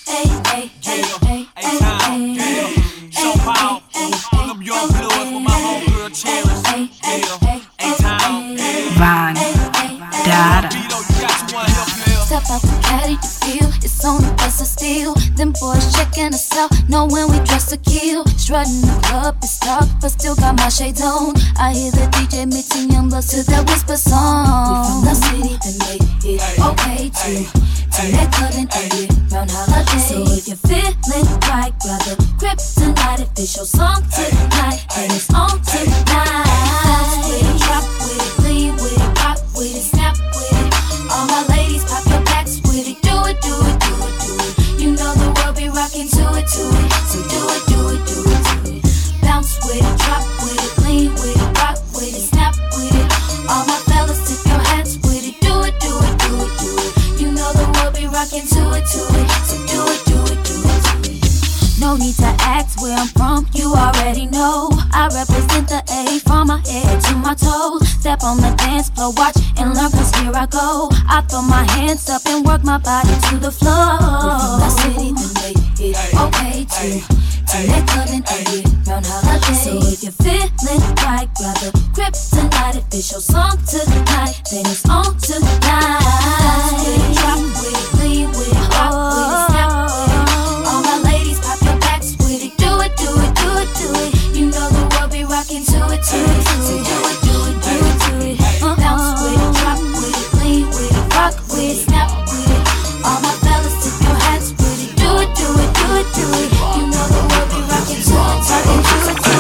Know when we dress to kill, strutting the club, it's dark, but still got my shades on. I hear the DJ mixing young bloods to that whisper song. We from the city that made it okay to let cut and edit round holiday. So if you're feeling right, grab the grip tonight. If it's your song tonight, then it's on tonight. Bounce with it, drop with it, lean with it, rock with it, snap with it. All my ladies, pop your backs with it, do it, do it, do it, do it. You know the world be rocking to it, so do it, do it, do it, do it. Bounce with it, drop with it, lean with it, rock with it, snap with it. All my fellas, tip your hats with it, do it, do it, do it, do it. You know the world be rocking to it, so do it, do it, do it, do it. No need to ask where I'm from, you already know. I represent the A from my head to my toes. Step on the dance floor, watch and learn, cause here I go. I throw my hands up and work my body to the floor. We're from the city that made it okay to let cut and edit round holiday. So if you're feeling right, grab the grip tonight. If it's your song tonight, then it's on tonight. Bounce with it, drop with it, lean with it, rock with it, snap with it. All my ladies, pop your backs with it, do it, do it, do it, do it. You know the world be rocking to it, so do it, do it, do it, do it. Bounce with it, drop with it, lean with it, rock with it, snap with it. All my fellas, tip your hats with it, do it, do it, do it, do it. You know the world be rocking to it, so do it, do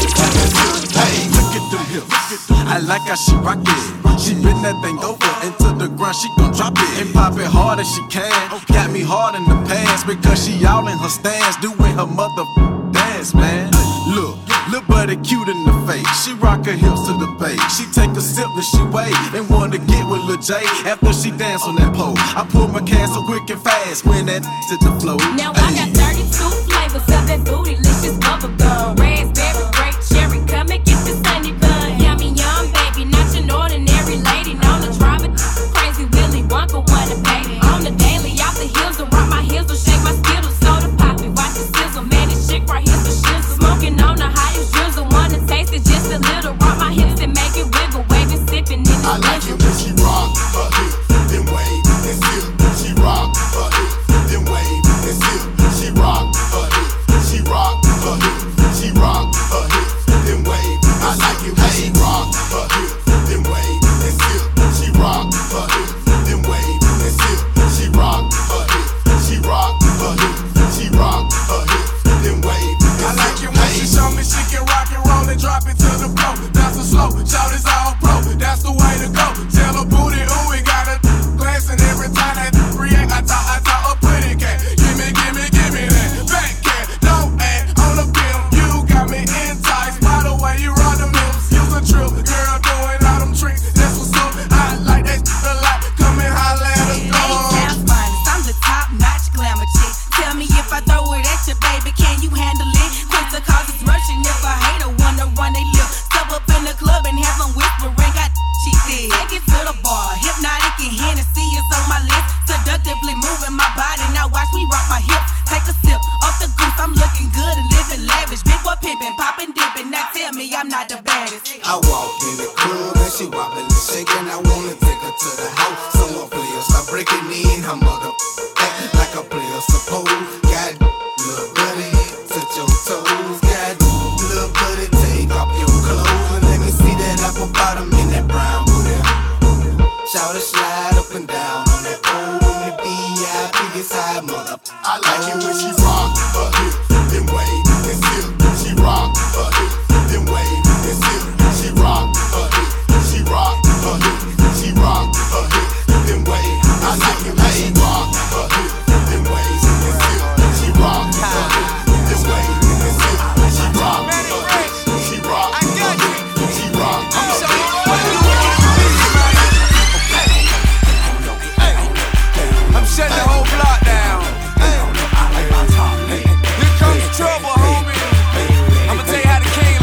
it. Hey, look at them hips. I like how she rock it. She bend that thing over into the ground, she gon' drop it and pop it hard as she can. Got me hard in the pants because she all in her stance, doing her mother dance, man. Look buddy cute in the face. She rock her hips to the bass. She take a sip and she wait and wanna get with Lil J after she dance on that pole. I pull my can so quick and fast when that to the flow. Now I got 32 flavors of that bootylicious bubblegum. Raspberry, grape, cherry, come and get the sunny bun. Yummy, yum, baby, not your ordinary lady. Known to drive it crazy, Willy Wonka wanna baby. On the daily, off the hills and rock my heels, or shake my skittles, soda poppy, watch the sizzle. Man, this chick right here's the shizzle. Smoking on the highest drizzle, wanna taste it just a little. Rock my hips and make it wiggle, waving, sipping in the I like it when she rock her hips, then wave and sip. She rock her hips, then wave and sip. She rock her hips, she rock her hips, she rock her hips, then wave. I like it when she rock her hips, then wave and sip. She rock her hips, then wave and sip. She rock her hips, she rock her hips, she rock her hips, then wave. I like it when she show me she can rock and roll and drop it to the floor. That's a slow, shout is all pro. That's the way to go. Tell her booty, ooh, we got a glancing every time that react. I talk a pretty cat. Give me that back cat. Don't act on the bill. You got me enticed by the way you run them hips. Use a trip, girl doing all them tricks. That's what's up. I like that shit a lot. Come and holla at us. Sounds fun. I'm the top-notch glamour chick. Tell me if I throw it at you, baby, can you handle it? Quick to cause it's rushing. If a hater wanna run they lip, step up in the club and have them whispering. Got she did. Take it to the bar. Hypnotic and Hennessy is on my list. Seductively moving my body. Now watch me rock my hips. Take a sip off the goose. I'm looking good and living lavish. Big boy pimping, popping, dipping. Now tell me I'm not the baddest. I walk in the club and she wobbling and shaking. I wanna take her to the house. Some more players start breaking in. Her mother act like a player suppose. Got little buddy, touch your toes. Got little buddy, take off your clothes and let me see that apple bottom in that brown booty. Shout it, slide up and down on that pole in the VIP side, mother. I like it when she rock her hips, then wave and sip. She rock her hips, then wave and sip. She rock her hips, she rock her hips, she rock her hips, then wave. I like it when she rock her hips, then wave and sip. She rock her hips, then wave and sip. She rock her hips, she rock her hips, she rock her hips. I'm shutting the whole block down. Here comes trouble, homie. I'ma tell you how the king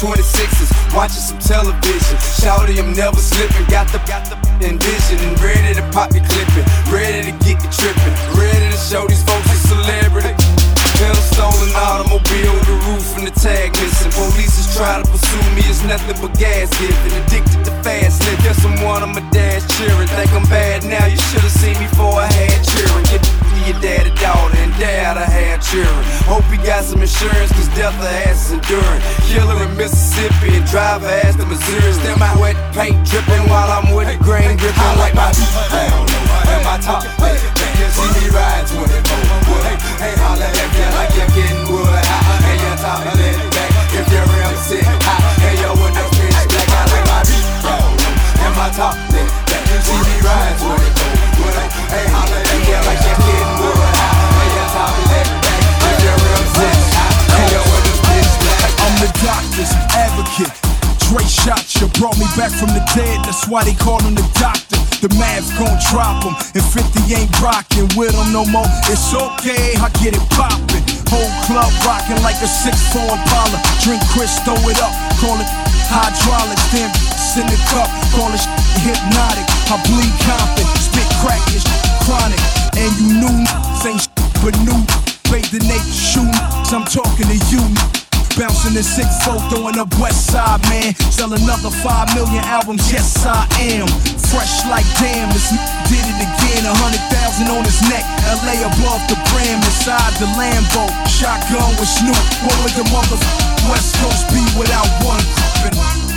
26s, watching some television. Shouty, I'm never slipping. Got the envision, ready to pop the clipping, ready to get the tripping, ready to show these folks a celebrity. Pedal stolen automobile, the roof and the tag missing. Police is trying to pursue me, it's nothing but gas giving. Addicted to fast living. Guess I'm one of my dad's cheering. Think I'm bad now, you should've seen me before I had cheering. Get your daddy daughter and dad I had cheering. Hope he got some insurance, cause death of ass is enduring. Killer in Mississippi and driver ass to Missouri. Still my wet paint dripping while I'm with the grain gripping. Like my beat down and my top. You see me ride 24. Hey, holla at you like you're getting wood hot. And your top of that back if you're real sick hot. And your windows pitch black. I like my beat down and my top back. You see me ride 24. Hey, holla at you like you're getting wood hot. And your top of that back if you're real sick hot. And your windows pitch black. I'm the doctor's advocate. Dre shot you, brought me back from the dead. That's why they call him the doctor. The Mavs gon' drop him, and 50 ain't rockin' with him no more. It's okay, I get it poppin'. Whole club rockin' like a 6'4" Impala. Drink Chris, throw it up, call it hydraulics. Damn, in the cup, call it hypnotic. I bleed confident, spit crack, it's chronic. And you new ain't but new. Bathe the naked shoe, I'm talking to you. Bouncing in 6'4", throwing up West Side, man. Sell another 5 million albums, yes I am. Fresh like damn, this did it again. 100,000 on his neck, LA above the brim. Inside the Lambo, shotgun with Snoop. What would the West Coast be without one creeping?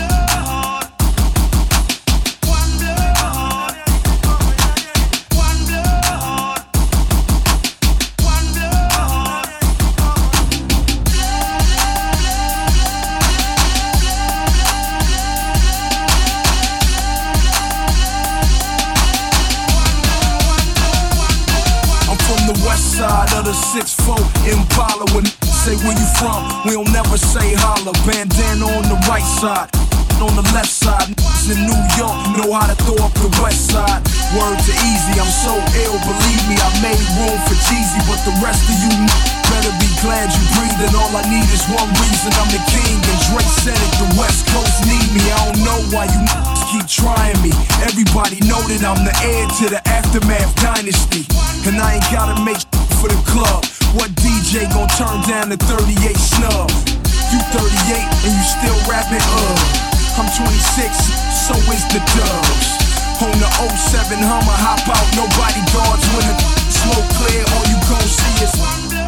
Side of the 6'4" Impala. When say where you from, we don't never say holla. Bandana on the right side, on the left side. In New York, know how to throw up the west side. Word to Easy, I'm so ill, believe me, I made room for Jeezy. But the rest of you better be glad you breathing. All I need is one reason, I'm the king. And Drake said it, the West Coast need me. I don't know why you keep trying me. Everybody know that I'm the heir to the Aftermath dynasty. And I ain't gotta make for the club. What DJ gon' turn down the 38 snub? You 38 and you still rapping, I'm 26, so is the Dubs. On the 07 Hummer, hop out, nobody guards when the smoke clear. All you gon' see is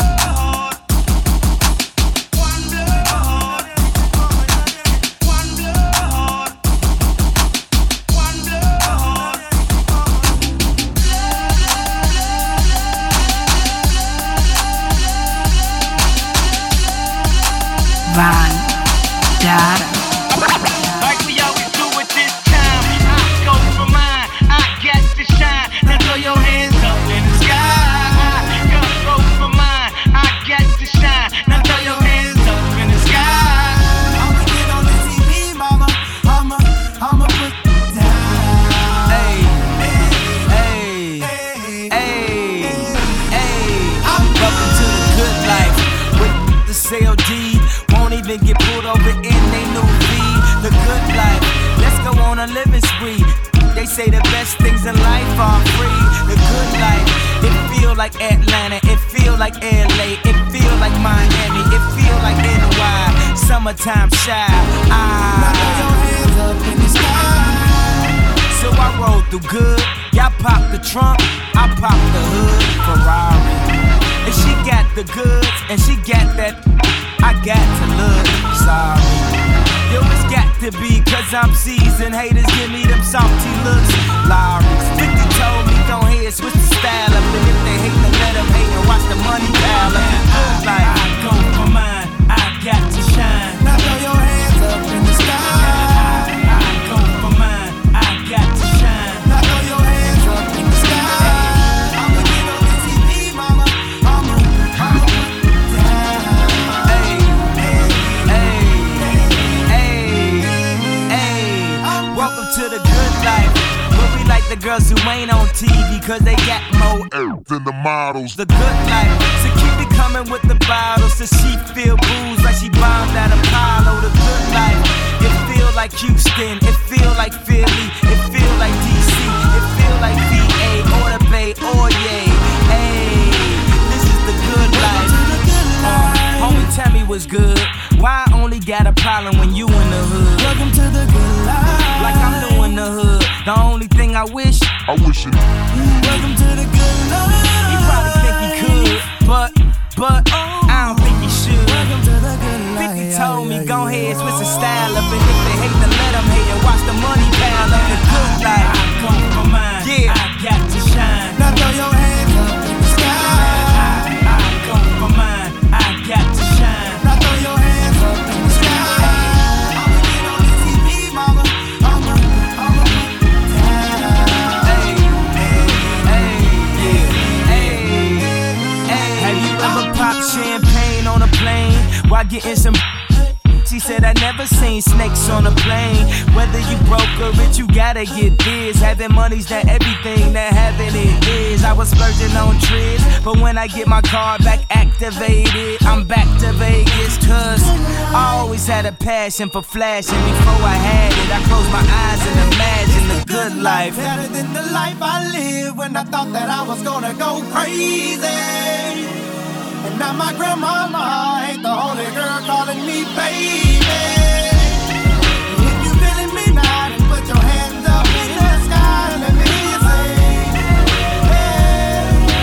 Van Dara. Like we always do at this time, I go for mine, I got to shine. Now throw your hands up in the sky. I go for mine, I got to shine. Now throw your hands up in the sky. I'ma get on the TV, mama. I'ma put it down. Hey, hey, hey, hey. Welcome to the good life with the CLD. Won't even get pulled over in they new V. The good life, let's go on a living spree. They say the best things in life are free. The good life, it feel like Atlanta, it feel like LA, it feel like Miami, it feel like NY. Summertime shy. Now throw your hands up in the sky. So I roll through good. Y'all pop the trunk, I pop the hood. Ferrari. And she got the goods, and she got that. I got to look sorry. Yo, it's got to be, cause I'm seasoned. Haters give me them salty looks. Lawry's 50 told me don't hate, switch the style up. And if they hate, then let them hate and watch the money pile up. Good life, I go for mine, I got to shine. Now throw your hands up in the sky. I go for mine, I got to shine. Now throw your hands up in the sky. I'ma get on the TV, mama. I'ma put it down. Hey, welcome to the good life. But we like the girls who ain't on TV, cause they got more than the models. The good life, so keep it coming with the bottles so she feel booze like she bombed at Apollo. The good life, it feel like Houston, it feel like Philly, it feel like DC, it feel like VA or the Bay or yay. Hey, this is the good life. Homie, tell me what's good. Why I only got a problem when you in the hood? Welcome to the good life. Like I'm doing the hood. The only thing I wish it. Welcome to the good life. He probably think he could, but I don't think he should. Welcome to the good life. 50 told me go ahead, switch the style up, and if they hate, then let them hate and watch the money pile up. The good life. I come for mine. Yeah, I got to shine. Now throw your hands up in the sky. I come for mine. I got to shine. Now throw your hands up in the sky. I'ma get on the TV, mama. I'ma Have you ever popped champagne on a plane while getting some? She said I never seen snakes on a plane. Whether you broke or rich, you gotta get this. Having money's not everything that having it is. I was splurging on trips, but when I get my card back activated, I'm back to Vegas. Cause I always had a passion for flashing. Before I had it, I closed my eyes and imagined the good life. better than the life I lived when I thought that I was gonna go crazy. And now my grandmama ain't the only girl calling me baby. If you feeling me now, then put your hands up in the sky and let me hear you say, hey,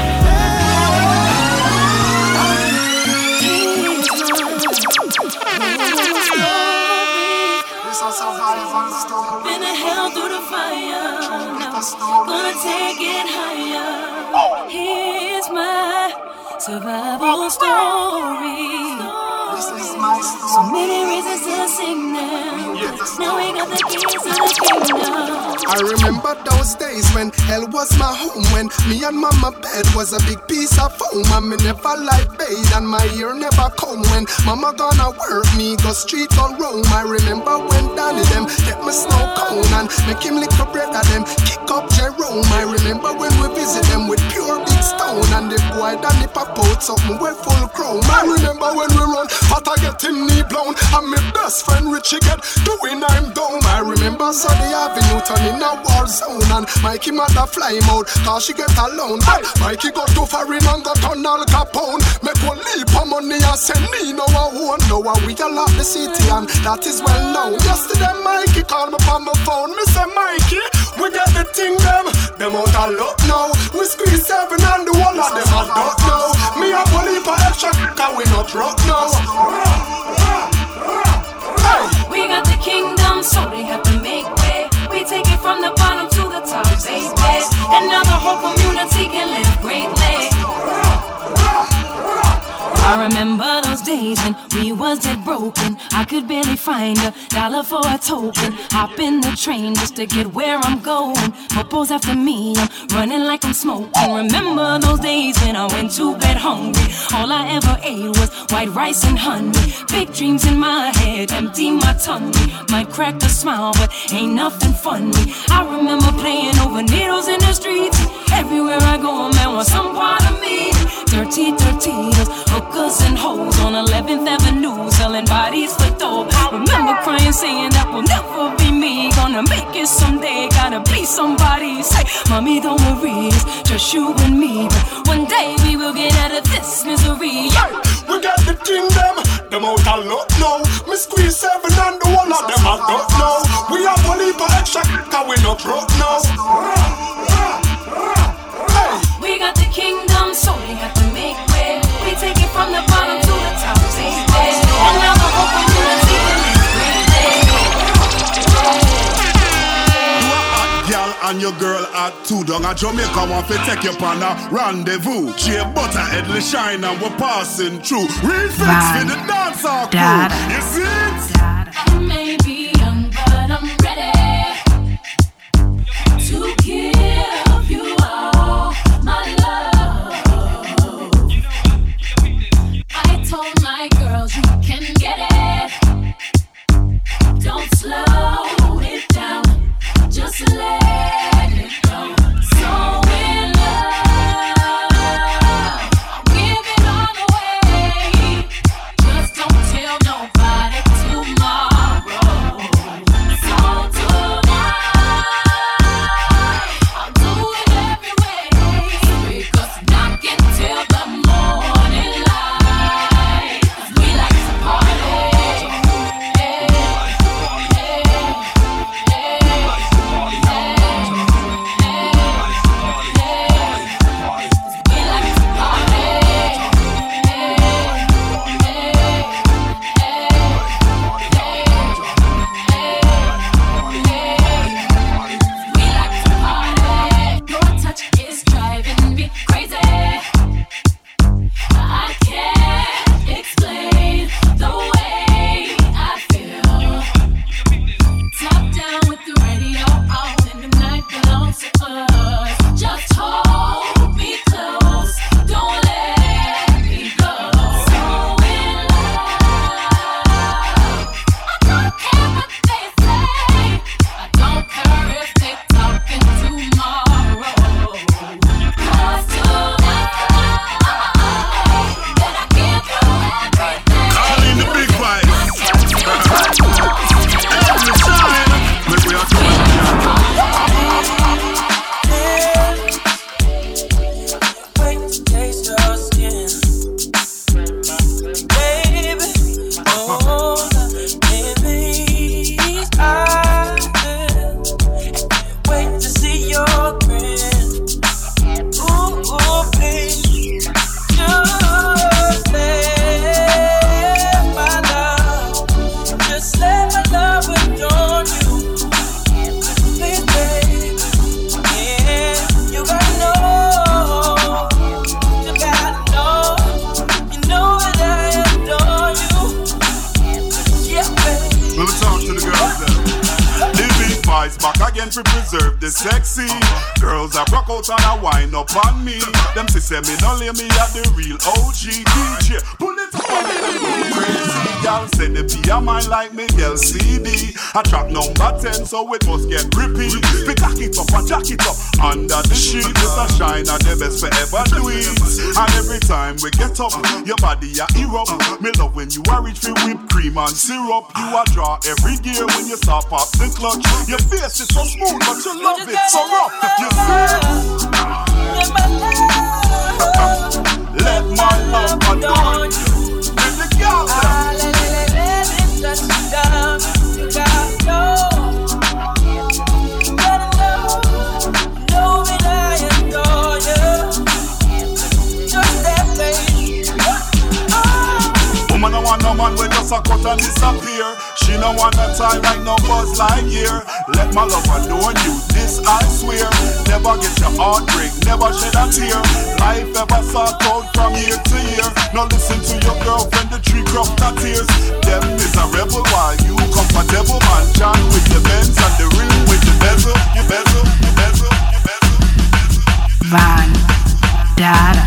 Been a hell through the fire, gonna take it higher. Here's my survival story. So many reasons to sing now. Now we got the keys to the kingdom. I remember those days when hell was my home, when me and mama bed was a big piece of foam, and me never like bathe and my ear never come. When mama gonna work, me go street or roam. I remember when Danny them get me snow cone and make him lick a bread at them kick up Jerome. I remember when we visit them with pure big stone, and the boy Danny pop out something with full chrome. I remember when we run, but I get him knee blown, and my best friend Richie get doing I'm down. I remember Sunday Avenue turning a war zone, and Mikey mother fly him out cause she get alone. But Mikey got too foreign and got on Al Capone. Make one leap of money and send me no one. Now we all lock the city and that is well known. Yesterday Mikey called me on my phone. Me say Mikey, we get the thing them out a lot now. We squeeze 7 and the whole of them I don't know. Me a police for extra cause we not rock now. We got the kingdom, so they have to make way. We take it from the bottom to the top, baby. And now the whole community can live greatly. I remember those days when we was dead broken. I could barely find $1 for a token. Hop in the train just to get where I'm going. Popo's after me, I'm running like I'm smoking. Remember those days when I went to bed hungry. All I ever ate was white rice and honey. Big dreams in my head, empty my tummy. Might crack a smile, but ain't nothing funny. I remember playing over needles in the streets. Everywhere I go, a man wants some part of me. Dirty, hookers and hoes on 11th Avenue, selling bodies for dope. Remember crying, saying that will never be me. Gonna make it someday, gotta be somebody. Say, mommy, don't worry, it's just you and me. But one day we will get out of this misery. Yeah. We got the kingdom, them out a lot now. Me squeeze 7 and the whole of them I don't know. We have a leap of extra cause we not broke now. We got the kingdom, so they have to make way. We take it from the bottom to the top, baby. And now the whole community can live greatly. Girl and your girl at 2 down at Jamaica want to take you on a rendezvous. Shea butter, headly shine and we're passing through. Real fix for the dancer crew. You see it? I may be young, but I'm ready to give you all my love. I told my girls you can get it. Don't slow it down, just let it go. So in love, give it all away. boys back again to preserve the sexy. Girls are broke out and a wine up on me. Them say me no lay me at the real OG DJ. Pull it up on me, crazy gal. Say the beer mine like me LCD. A track number 10, so it must get repeat. We cock it up and jack it up under the sheet. It's a shine and the best forever do it. And every time we get up, your body a erupt. Me love when you are rich for whipped cream and syrup. You a draw every gear when you start pop the clutch. Your face is so smooth, but you love it so rough. You see? Let my love adorn you. Let the girl down. Let it touch you down. You gotta know that I adore you. Just that face. Woman, I want no man with just a cut and disappear. She no want a tie like no Buzz Lightyear. Let my love adorn you, this I swear. Never get your heart break, never shed a tear. Life ever sort out from year to year. Now listen to your girlfriend, the tree crop that tears. Them is a rebel while you comfortable man. John with the Benz and the ring with the bezel. You bezel, you bezel, you bezel, you bezel. Van Data.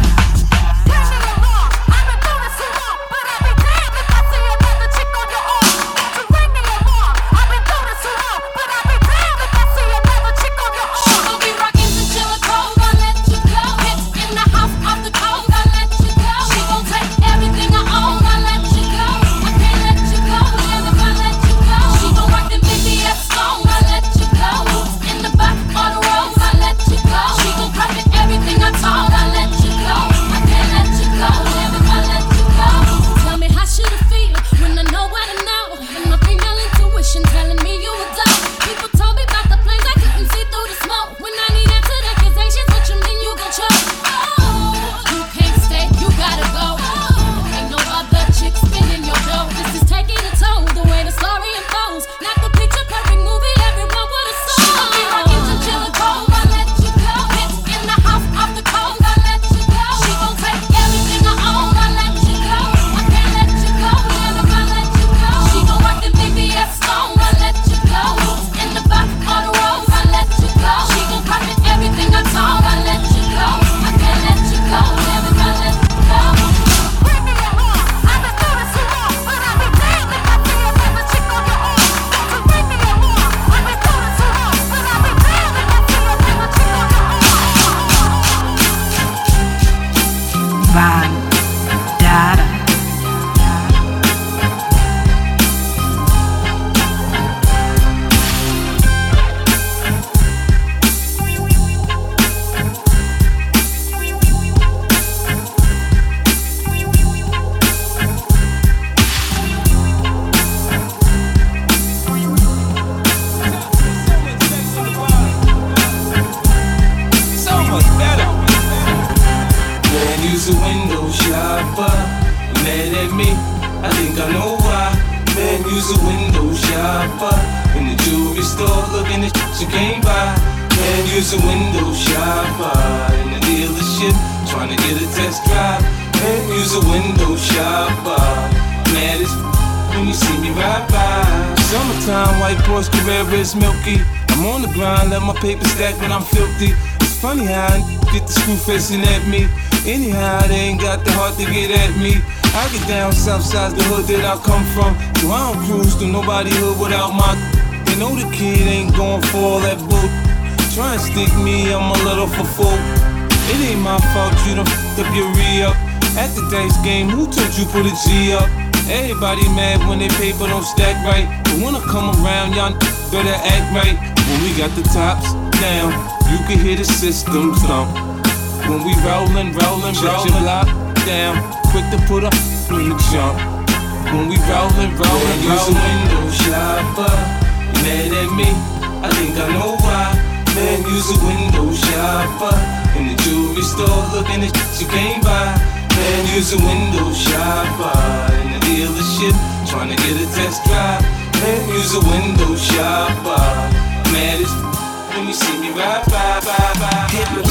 Milky. I'm on the grind, let my paper stack when I'm filthy. It's funny how I get the screw facing at me. Anyhow, they ain't got the heart to get at me. I get down south side the hood that I come from, so I don't cruise through nobody hood without my. They know the kid ain't going for all that bull. Try and stick me, I'm a little for full. It ain't my fault you done f***ed up your re-up. At the dice game, who told you put a G up? Everybody mad when they paper don't stack right. But when I come around, y'all better act right. When we got the tops down, you can hear the system thump. When we rollin', shut your block down. Quick to put up in the jump. When we rollin', use a window shopper. You mad at me? I think I know why. Man, use a window shopper. In the jewelry store, looking at shit you can't buy. Man, use a window shopper. In the dealership, trying to get a test drive. Man, use a window shopper. Mad as when you see me ride by. Hit me.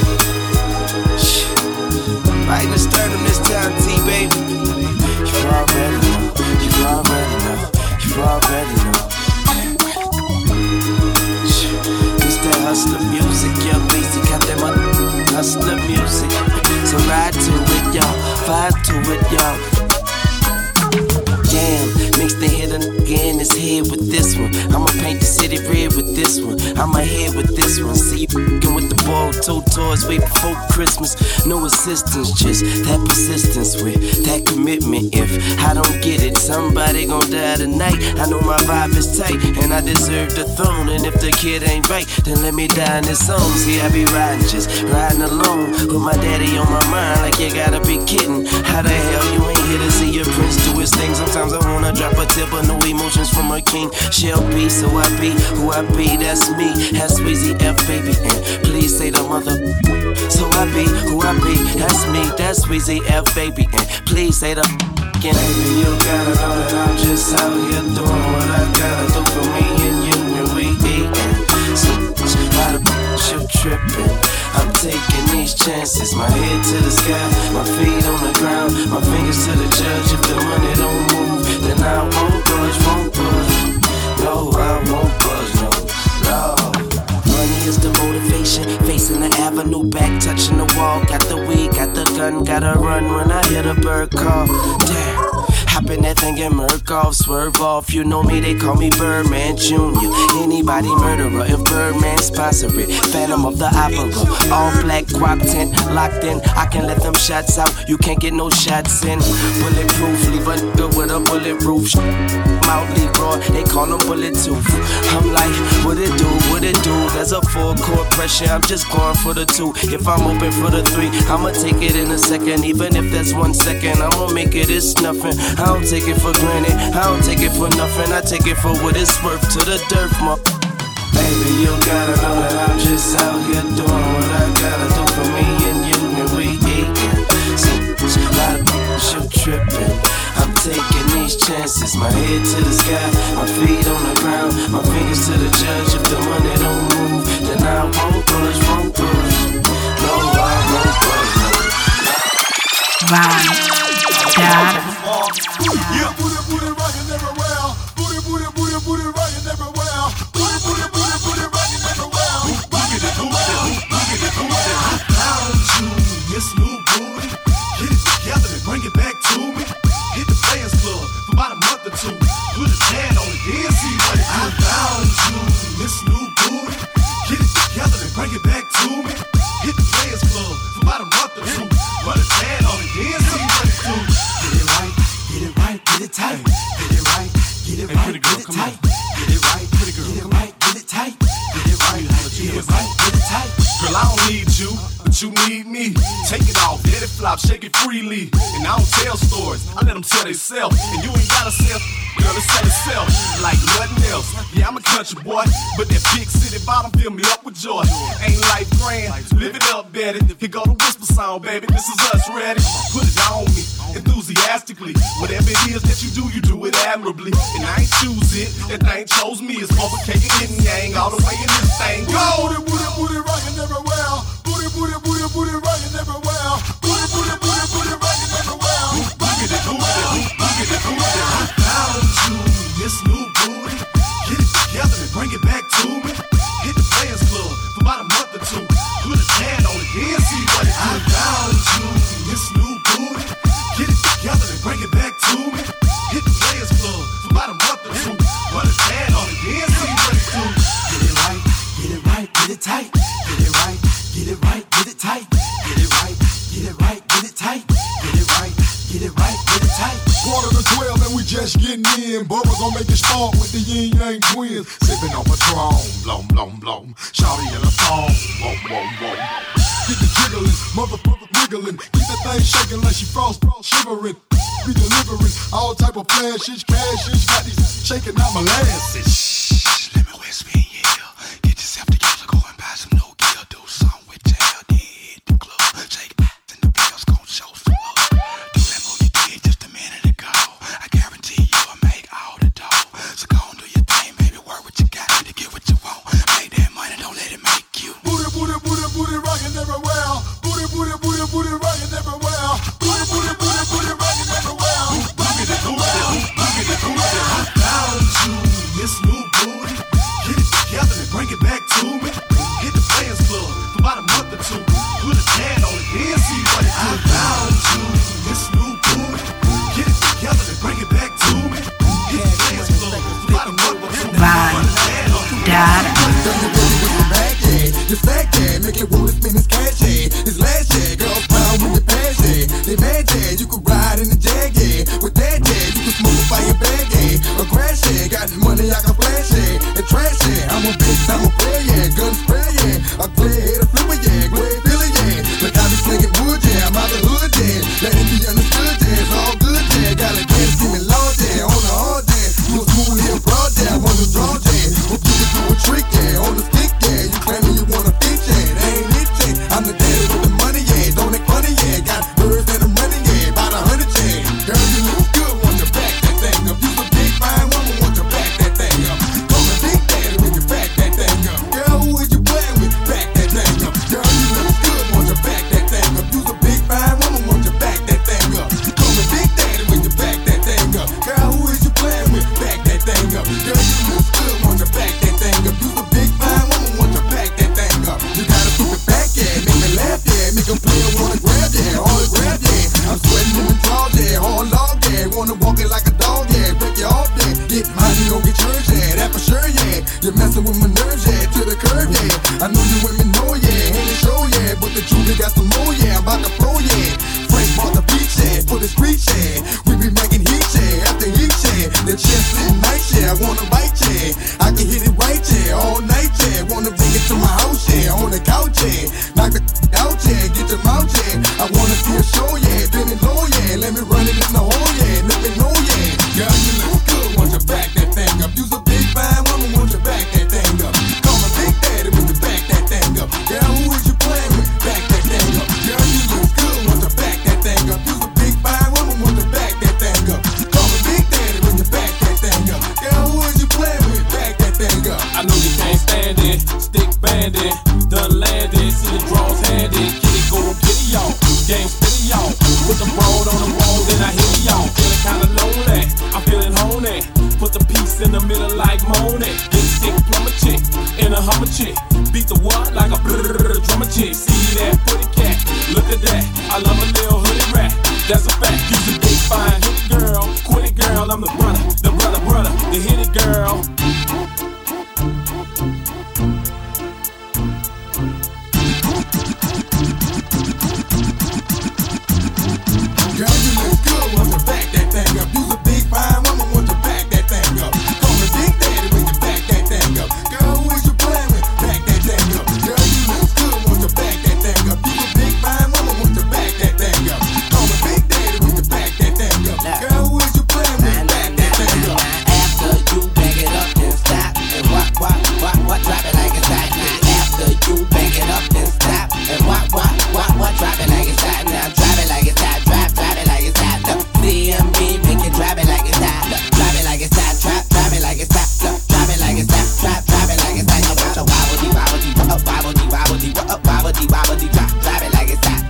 Right in the sternum this time, T-baby. You already know. You already know. You already know. hustler music. Young Weezy got that hustler music. So ride to it, y'all. Vibe to it, y'all. Damn, mix the hit in his head with this one. I'ma paint the city red with this one. I'ma head with this one. See you f***ing with the ball, 2 toys way before Christmas. No assistance, just that persistence with that commitment. If I don't get it, somebody gon' die tonight. I know my vibe is tight, and I deserve the throne. And if the kid ain't right, then let me die in this song. See, I be riding, just riding alone, with my daddy on my mind, like you gotta be kidding. How the hell you ain't here to see your prince do his thing? Sometimes I wanna drop a tip, but no emotions from a king. Shall be, so I be who I be, that's me. That's Weezy F, baby, and please say the mother. So I be who I be, that's me. That's Weezy F, baby, and please say the again. Baby, you gotta know that I'm just out here doing what I gotta do for me and you, and we eatin'. So why the you trippin'? I'm taking these chances, my head to the sky, my feet on the ground, my fingers to the judge. If the money don't move, then I won't budge, won't budge. No, I won't budge, no, no. Money is the motivation, facing the avenue, back touching the wall. Got the weed, got the gun, gotta run when I hear the bird call. Damn. Hop in that thing and murk off, swerve off. You know me, they call me Birdman Jr. Anybody murderer, if Birdman sponsor it. Phantom of the Opera, all black crop tent, locked in. I can let them shots out, you can't get no shots in. Bulletproof, leave a nigga with a bullet roof. Mount Leroy, they call him Bullet Tooth. I'm like, what it do, what it do? There's a full court pressure, I'm just going for the 2. If I'm open for the 3, I'ma take it in a second. Even if that's 1 second, I'ma make it, it's nothing. I don't take it for granted, I don't take it for nothing. I take it for what it's worth to the dirt, baby, you gotta know that I'm just out here doing what I gotta do for me and you, and we eatin'. So why the you trippin'? I'm taking these chances, my head to the sky, my feet on the ground, my fingers to the judge. If the money don't move, then I won't budge, won't budge. No, I won't budge, no. Vibe. Dada. Yeah, booty rockin' everywhere. Booty rockin' everywhere. Booty rockin' everywhere. Rocket it, I found you, this new booty. Get it together and bring it back to me. Hit the Players Club for about a month or 2. Put a tan on it, then see what it do. I found you, this new booty. Get it together and bring it back to me. Hit the Players Club for about a month or 2. Put a tan on it, then see what it do. Get it right, get it tight. Get it right, get it right, get it tight. Get it right, pretty girl, get it right, get it tight. Get it right, get it right, get it tight. Girl, I don't need you, but you need me. Take it off, let it flop, shake it freely. And I don't tell stories, I let them tell themselves. And you ain't gotta sell, girl, it sell itself like nothing else. Yeah, I'm a country boy, but that big city bottom fill me up with joy. Ain't life grand, live it up, Betty. Here go the whisper sound, baby, this is us, ready? Put it on me, enthusiastically. Whatever it is that you do it admirably. And I ain't choose it, that thing chose me. It's overcake and yin yang, all the way in this thing. Go! Booty rockin' everywhere. Booty rockin' everywhere. Booty rockin' everywhere. Rocket it, I found you, this new booty. Get it together and bring it back to me. Hit the Players Club for about a month or 2. Put a tan on it, then see what it do. I found you, this new booty. Get it together and bring it back to me. Hit the Players Club for about a month or 2. Put a tan on it, then see what it do. Get it right, get it tight. Get it right, get it tight. Get it right, get it tight. Get it right, get it tight. 11:45 and we just getting in. Bubba gon' make it start with the Yin Yang Twins. Sippin' on Patron, blom, blom, blom. Shawty in a thong, whoa, whoa, whoa. Get the jiggling, motherfucker wiggling. Keep that thing shaking like she frost shivering. Be delivering all type of flashes, cashes. Got these shaking out molasses. Shh, let me whisper in your ear. Get yourself together, go and buy some new gear. Do something with tail, then hit the club. Shake ass and the bills gon' show some love. Do that move you did just a minute ago. I guarantee you I'll make all the dough. So go and do your thing, baby, work what you got to get what you want. Make that money, don't let it make you. Booty rockin' everywhere. Booty rockin' everywhere. Booty rockin' everywhere. Rocket it, I found you, this new booty. Just stack, yeah, make it wanna spend his cash, yeah. His last, yeah, girls proud with the pass, yeah. They mad, yeah, you could ride in the Jag, yeah. With that, yeah, you can smoke a fire bag, yeah. A crash, yeah, got the money I can flash, yeah. And trash, yeah, I'm a bitch, I'm a player, yeah. Gun spray, yeah. A clear head, a flipper, yeah. Great feeling, yeah. Look, I be slinging wood, yeah. I'm out the hood, yeah. Let it be understood, yeah. It's all good, yeah. Got a gas, see me loud, yeah. On the hard, yeah. You a smooth here, broad, yeah. I want to draw, yeah. Hope you can do a trick, yeah. On the stick, yeah. You claiming you wanna fit, yeah. That ain't it, yeah. I'm the daddy with the money, yeah. Don't act funny, yeah. Got birds and I'm running, yeah. About 100, yeah. Girl, you look good, want to back that thing up. You a big fine woman, want to back that thing up. Call me big daddy when you back that thing up. Girl, who is you playing with? Back that thing up. Girl, you look good, want to back that thing up. You a big fine woman, want to back that thing up. Call me big daddy when you back that thing up. Girl, who is you playing with? Back that thing up. Girl, you look good, want to back that thing up. You a big fine woman, want to back that thing up. You gotta flip it back, yeah. Make me laugh, yeah. Make them play, wanna grab, yeah. All the grab, yeah. I'm sweating in the drawers, yeah. Hard log, yeah. Wanna walk it like a dog, yeah. Break you off, yeah. Get mine, you gon' get yours, yeah. That for sure, yeah. You're messing with my nerves, yeah. To the curb, yeah. I know you women know, yeah. Ain't a show, yeah. But the truth, got some more, yeah. I'm about to flow, yeah. Frank bought the beach, yeah. For the street, yeah. We be making heat, yeah. After heat, yeah. The chest sitting nice, yeah. I wanna bite, yeah. I can hit it right, yeah. All night, yeah. Wanna bring it to my house, yeah. On the couch, yeah. Knock the out, yeah. Get your mouth, yeah. I wanna see a show, yeah. Bend it low, yeah. Let me run it in the hole, yeah. Let me know, yeah. Girl, you look good, want you back that thing up. You's a big fine woman, want you back that thing up. Call my big daddy when you back that thing up. Girl, who is you playing with? Back that thing up. Girl, you look good, want you back that thing up. You's a big fine woman, want you back that thing up. Call my big daddy when you back that thing up. Girl, who is you playing with? Back that thing up. I know you can't stand it, stick bandit, done landed, see the draws handed, kitty go kitty y'all, game spitty y'all, put the broad on the wall, then I hit y'all, feeling kinda lonely, I'm feeling honey, put the piece in the middle like Monet, big stick plumber chick, in a Hummer chick, beat the what like a drummer chick, see that pretty cat, look at that, I love a little hoodie rat, that's a fact, you's a big fine hit girl, quit it girl, I'm the brother, the hit it girl. Girl, you look good, want to back that thing up. You's a big fine woman, want to back that thing up. Call me big daddy when you back that thing up. Girl, who is you playing with? Back that thing up. Girl, you look good, want to back that thing up. You a big fine woman, want to back that thing up. Call me big daddy when you back that thing up. Girl, who is you playing with? Back that thing up. After you back it up, then stop and what, drop it like it's hot now. After you back it up, then stop and what, drop it like it's hot now. Drop it like it's hot, drop it like it's hot. CMB, make it drop it like it's hot. Drop it like it's hot, drop it like it's hot. Drop it like it's hot, drop it like it's hot. You got your wobbledy, drop it like it's hot.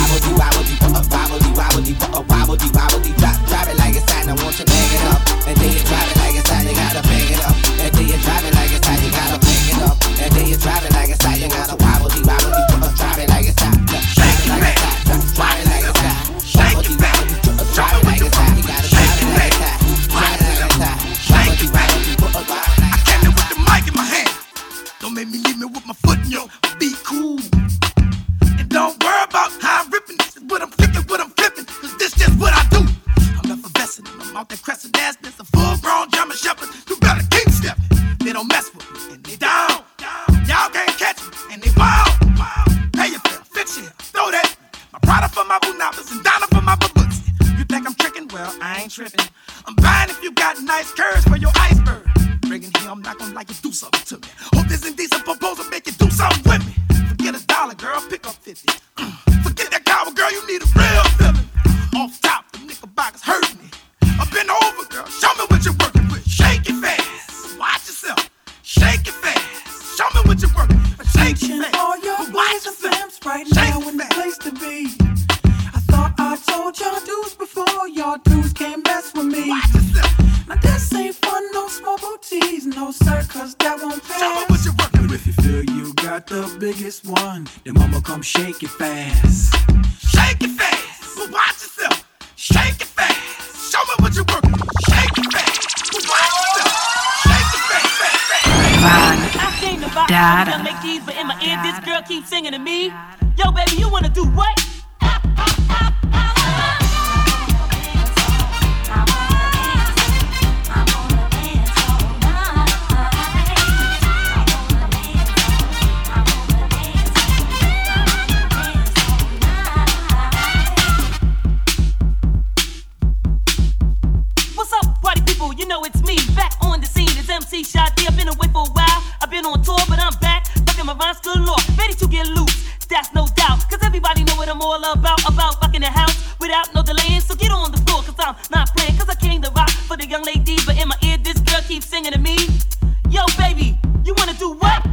Wobbledy, drop it like it's hot. Now won't you bang it up, and then you drop it like it's hot. You gotta bang it up, and then you drop it like it's hot. You gotta bang it up, and then you drop it like it's hot. You gotta wobbledy, drop it like it's hot. Drop it like it's hot, drop it like it's hot. Wobbledy, drop it like it's hot. You gotta drop it like it's hot. Drop it like it's hot. Wobbledy, I got it with the mic in my hand. Don't make me leave me with my foot in your. Be cool, and don't worry about how I'm ripping. This is what I'm flipping, cause this just what I do. I'm effervescent, I'm out there crescent ass. There's a full-grown German shepherd. You better keep stepping. They don't mess with me, and they down. Y'all can't catch me, and they wild. Pay your fare, fix it, throw that. My Prada for my Bunapas and Donna for my Baboots. You think I'm tricking? Well, I ain't tripping. I'm buying if you got nice curves for your iceberg. Bringing here, I'm not gonna like you do something to me. Hope this indecent proposal make you do something with me. Forget $1, girl, pick up 50. Forget that coward, girl, you need a real feeling. Off top, the knickerbockers hurt me. Up and over, girl, show me what you're working with. Shake it fast, watch yourself. Shake it fast, show me what you're working with. Shake it fast, all your watch yourself. Right now in the place to be. I thought I told y'all dudes before, y'all dudes can't mess with me. Watch yourself. Now this ain't fun, no small booties, no sir, cause that won't pass. Show me what you're working with. If you feel you got the biggest one, then mama come shake it fast. Shake it fast, but watch yourself. Shake it fast, show me what you're working with. Shake it fast, but watch yourself. Shake it fast, fast. I came to about Dada. young ladies, but in my ear, this girl keeps singing to me. Yo, baby, you wanna do what? You know it's me, back on the scene. It's MC Shot D. I've been away for a while. I've been on tour, but I'm back. Fucking my rhymes galore, ready to get loose. That's no doubt, cause everybody know what I'm all about. About rocking the house without no delaying. So get on the floor, cause I'm not playing. Cause I came to rock for the young ladies. But in my ear, this girl keeps singing to me. Yo, baby, you wanna do what?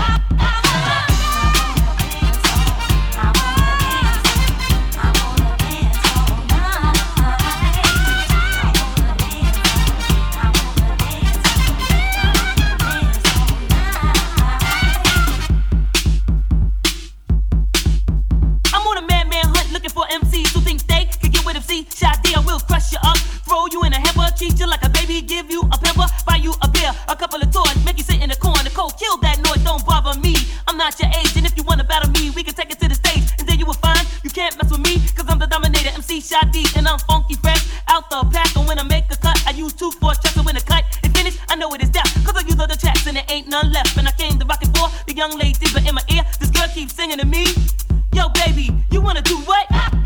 Shot D, I will crush you up, throw you in a hamper, treat you like a baby, give you a pepper, buy you a beer, a couple of toys, make you sit in the corner, cold, kill that noise, don't bother me. I'm not your age, and if you wanna battle me, we can take it to the stage, and then you will find you can't mess with me, cause I'm the dominator, MC Shot D, and I'm funky fresh, out the pack, and when I make a cut, I use 2 4 tracks, and when the cut is finished, I know it is death, cause I use other tracks, and there ain't none left, and I came to rock it for the young ladies, but in my ear, this girl keeps singing to me. Yo, baby, you wanna do what?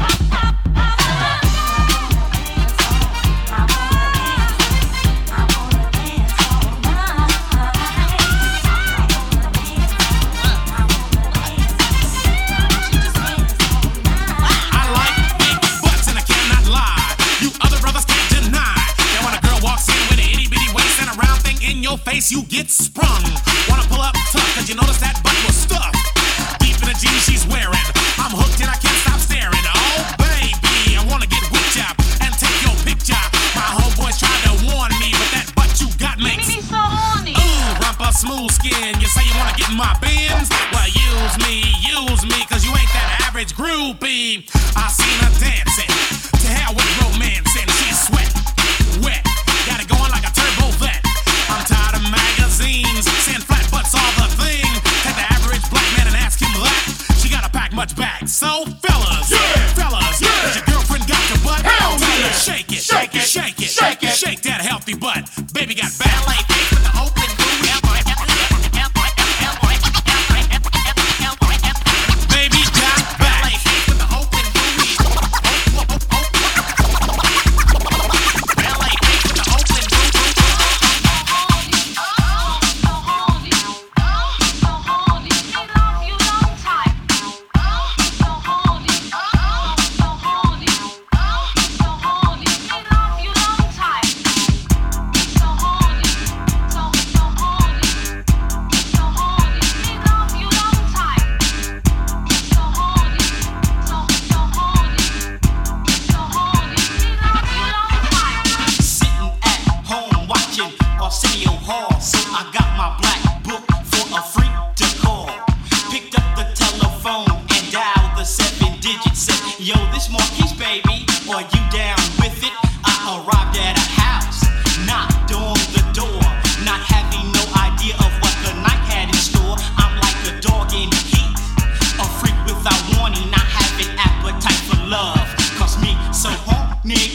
Face, you get sprung. Wanna pull up tough, cause you notice that butt was stuffed. Deep in the jeans she's wearing. I'm hooked and I can't stop staring. Oh, baby, I wanna get whipped up and take your picture. My homeboys tried to warn me, but that butt you got makes me so horny. Ooh, rumpa smooth skin. You say you wanna get in my bins? Well, use me, cause you ain't that average groupie. I seen her dancing. To hell with romance, and she's sweat, wet. Got it going like a turbo vet. I'm tired of magazines, saying flat butts all the thing. Take the average black man and ask him that. She gotta pack much back. So fellas, fellas, has your girlfriend got your butt? Hell yeah. Shake it, shake it, shake it, shake it, shake that healthy butt. Baby got ballet feet with the open booty. Baby got ballet feet with the open booty. Ballet feet with the open booty. Arsenio Hall, so I got my black book for a freak to call. Picked up the telephone and dialed the 7-digit. Said, yo, this Marquise, baby, are you down with it? I arrived at a house, knocked on the door, not having no idea of what the night had in store. I'm like a dog in heat, a freak without warning, not having appetite for love. Cause me so horny.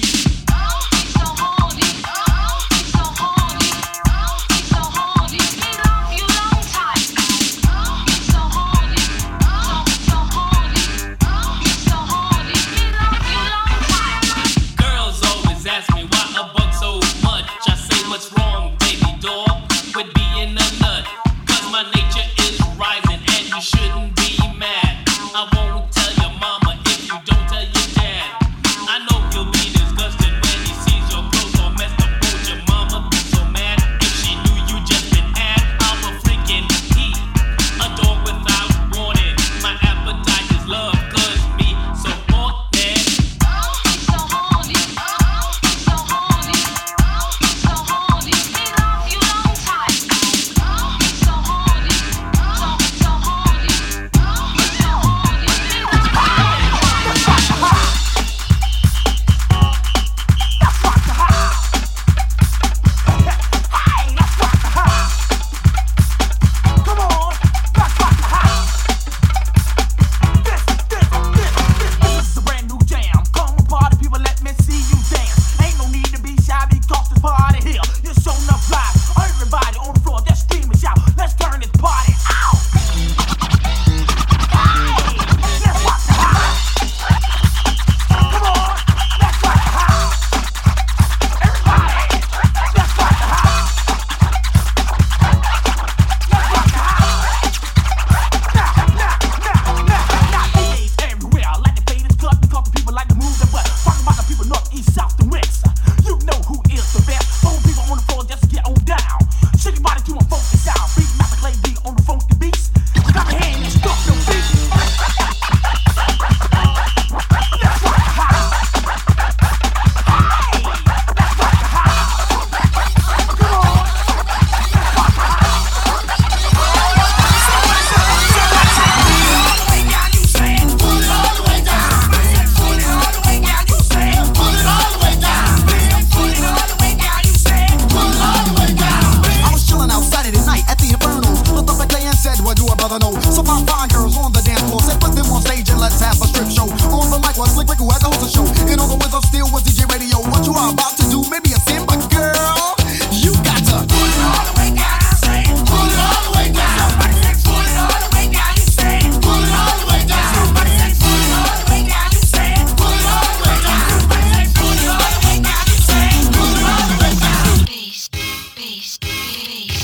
brother know. So pop fine girls on the dance floor, set put them on stage and let's have a strip show. On the mic was Slick Rick who had to host the show. And on the whistle still was DJ Radio. What you are about to do may be a sin, but girl, you got to put it all the way down. Say, put it all the way down. Somebody say, put it all the way down. You say, put it all the way down. Somebody say, put it all the way down. You say, put it all the way down. Somebody say, put it all the way down. You say, put it all the way down. Peace, peace, peace.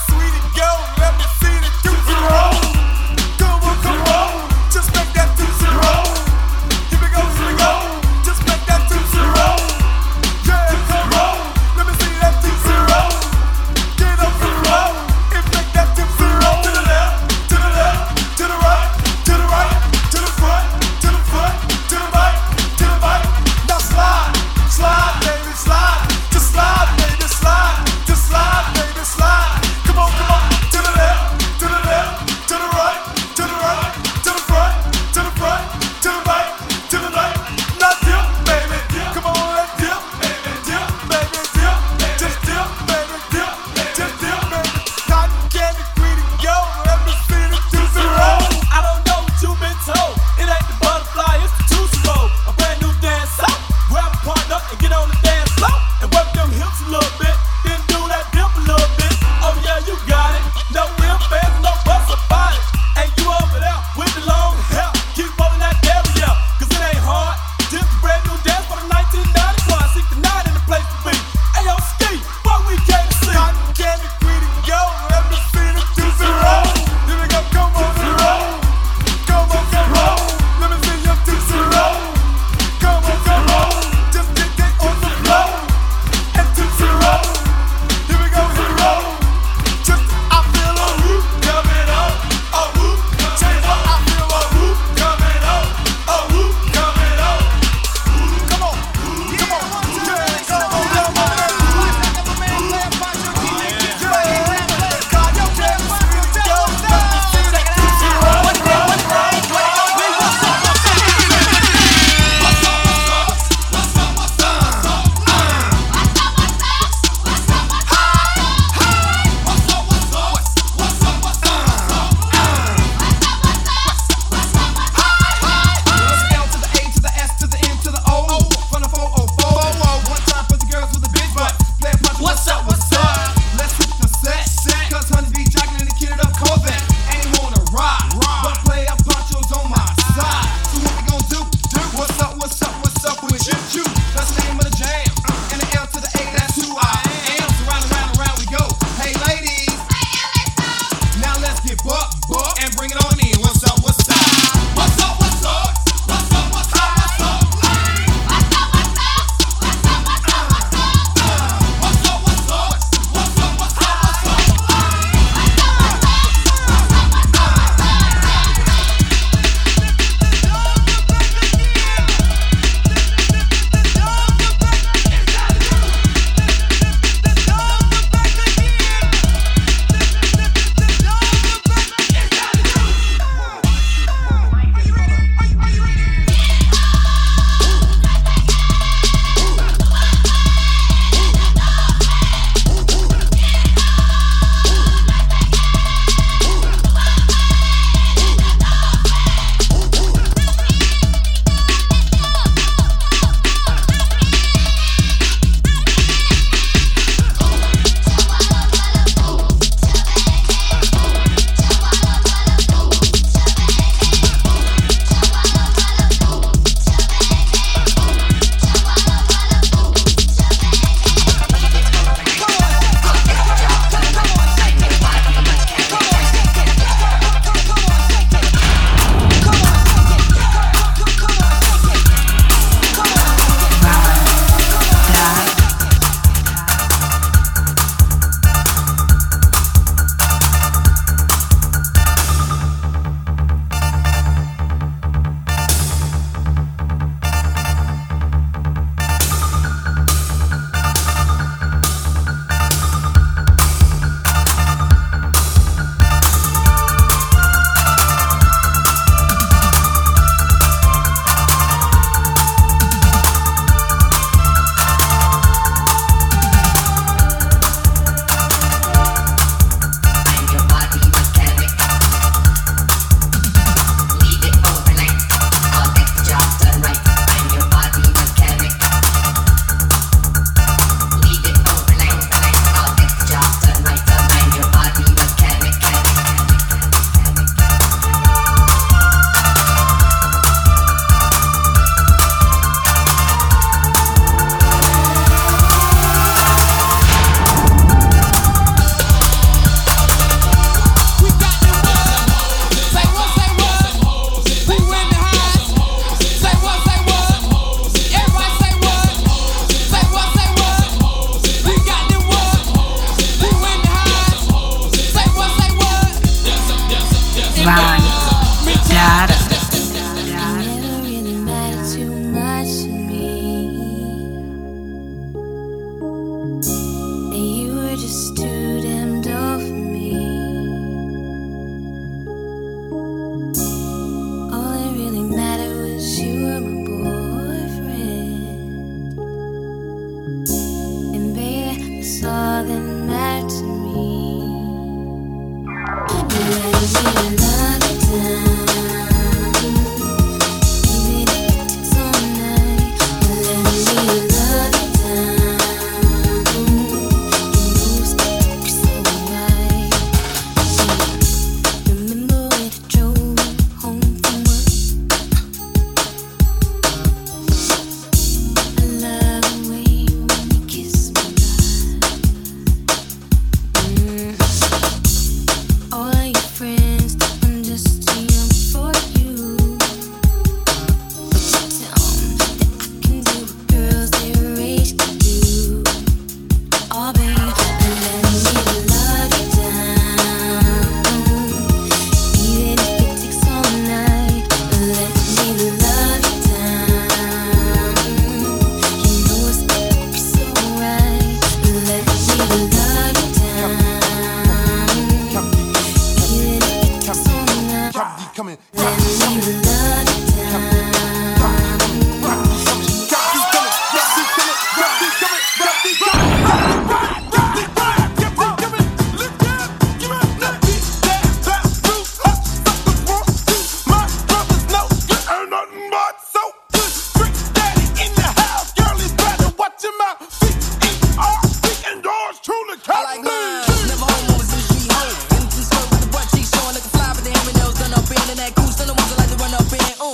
Just make that 2-0.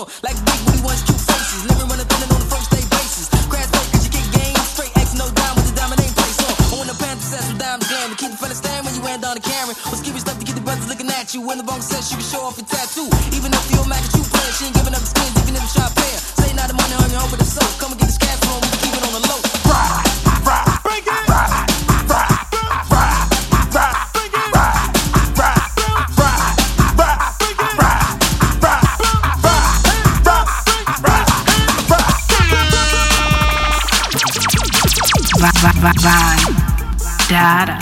Like big booty ones, cute faces. Living running through on the first day basis. Crash break, cause you kick game straight. X no dime with the diamond ain't place on. I want the Panther sets with diamonds glamour. Keep the fella staring when you land on the camera. Was giving stuff to get the brothers looking at you. When the bone says you can show off your tattoo. Even if the old Mac is you playing, she ain't giving up the skins, even if you try to pay her. Say not the money on your home with the soap. Come and get this cash from, we can keep it on the low. Vibe Data.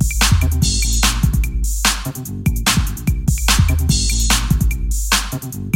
Thank you.